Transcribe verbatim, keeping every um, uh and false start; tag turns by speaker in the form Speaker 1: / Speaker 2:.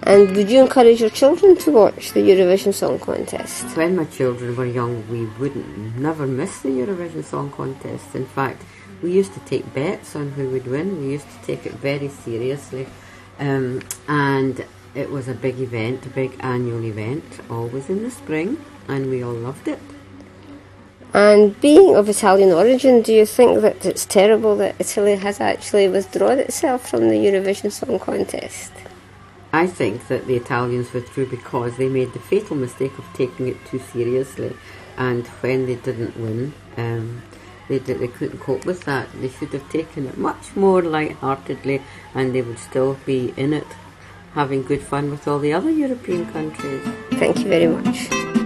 Speaker 1: And would you encourage your children to watch the Eurovision Song Contest?
Speaker 2: When my children were young, we wouldn't never miss the Eurovision Song Contest. In fact, we used to take bets on who would win. We used to take it very seriously. Um, and it was a big event, a big annual event, always in the spring, and we all loved it.
Speaker 1: And being of Italian origin, do you think that it's terrible that Italy has actually withdrawn itself from the Eurovision Song Contest?
Speaker 2: I think that the Italians withdrew because they made the fatal mistake of taking it too seriously, and when they didn't win, um, they, did, they couldn't cope with that. They should have taken it much more light-heartedly, and they would still be in it, having good fun with all the other European countries.
Speaker 1: Thank you very much.